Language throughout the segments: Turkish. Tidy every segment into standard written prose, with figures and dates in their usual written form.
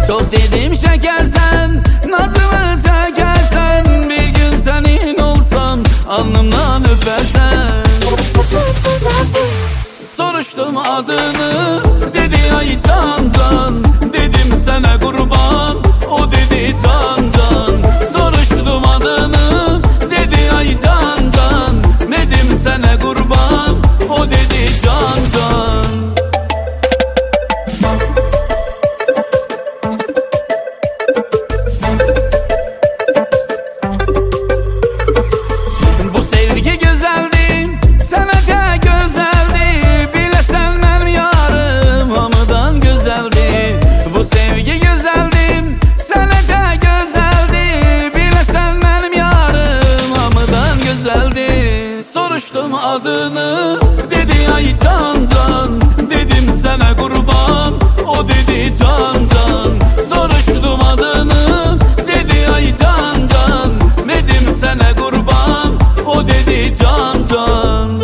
Çok dedim şekersen, nazımı çekersen, bir gün senin olsam alnımdan öpersen. Soruştum adını, dedi ay Can Can. Dedim sana kurban, o dedi Can Can. Soruştum adını, dedi ay Can Can. Dedim sana kurban, o dedi Can Can. Bu sevgi güzeldi, sana güzeldi. Bilesen benim yarım hamıdan güzeldi. Bu sevgi güzeldi, sana güzeldi. Bilesen benim yarım hamıdan güzeldi. Soruştum adını, dedi ay Can Can. Dedim sana kurban, o dedi Can Can. Soruştum adını, dedi ay Can Can. Dedim sana kurban, o dedi Can Can.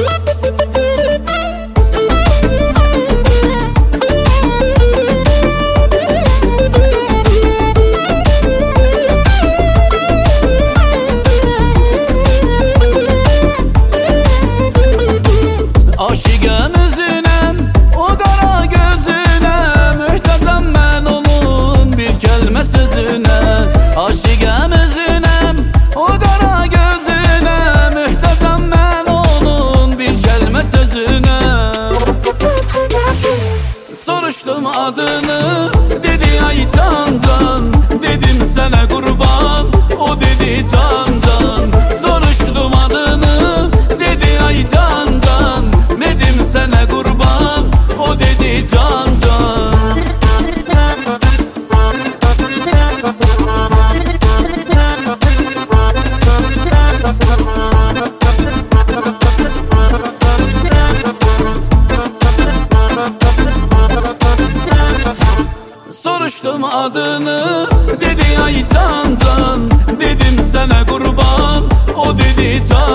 Aşıkım üzünem, o kara gözüne, mühtacam ben onun bir kelime sözüne. Aşıkım üzünem, o kara gözüne, mühtacam ben onun bir kelime sözüne. Soruştum adını, dedi ay Can Can. Dedim sana kurban, o dedi Can Can. Soruştum adını, dedi ay Can Can. Dedim sana kurban, o dedi Can Can. Soruştum adını, dedi ay Can Can. Dedim sana kurban, o dedi Can